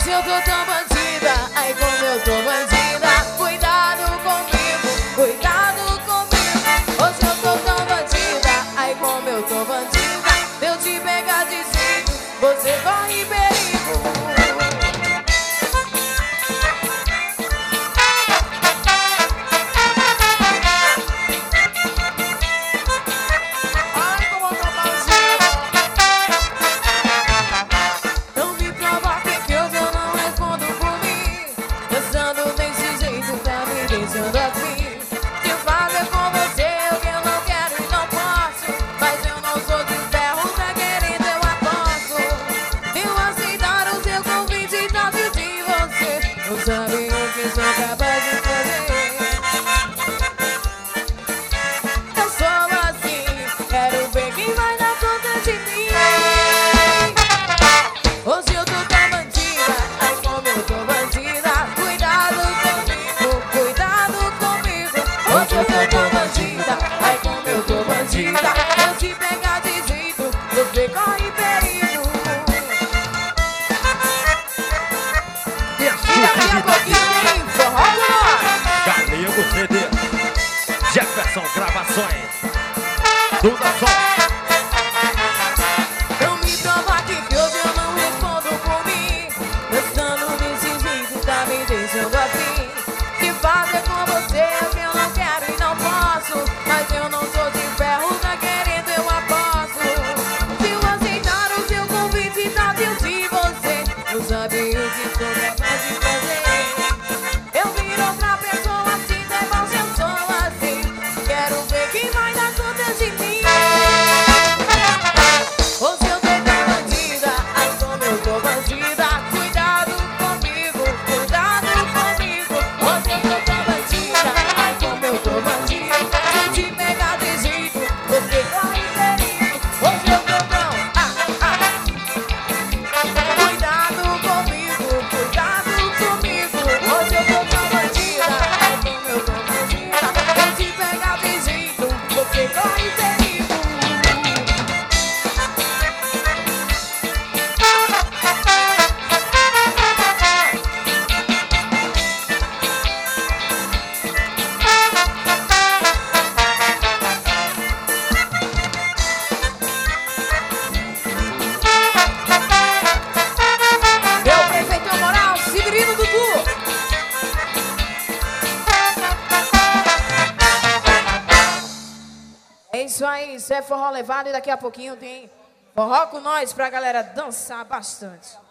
Hoje eu tô tão bandida, ai como eu tô bandida. Cuidado comigo, cuidado comigo. Hoje eu tô tão bandida, ai como eu tô bandida. Se eu te pegar de jeito, você corre perigo. Sabe o que sou capaz de fazer? Eu sou assim, quero ver quem vai dar conta de mim. Hoje eu tô tão bandida, ai como eu tô bandida. Cuidado comigo, cuidado comigo. Hoje eu tô tão bandida, ai como eu tô bandida. Se eu te pegar de jeito, você corre perigo. Daqui a pouquinho tem forró com nós. Galego CD, Jefferson Gravações, Duda Som. Não me provoque que hoje eu não respondo por mim. Pensando desse jeito tá me deixando assim. Se fazer com você é o que eu não quero e não posso. Mas eu não sou de ferro, tá querendo eu aposto. Se eu aceitar o seu convite tá dentro de você, eu sabia o que sou capaz de fazer. Eu viro outra pessoa, se devolve eu sou assim. Quero ver quem vai dar conta de mim. Hoje eu tô tão bandida, ai como eu tô bandida. Cuidado comigo, cuidado comigo. Hoje eu tô tão bandida, ai como eu tô bandida. Se eu te pegar de jeito, você corre perigo. Hoje eu tô tão, cuidado comigo, cuidado comigo. Hoje eu tô tão bandida, ai como eu tô bandida. Se eu te pegar de jeito, você corre perigo. Meu prefeito moral, Severino Dudu. É isso aí, isso é forró levado e daqui a pouquinho tem forró com nós pra galera dançar bastante.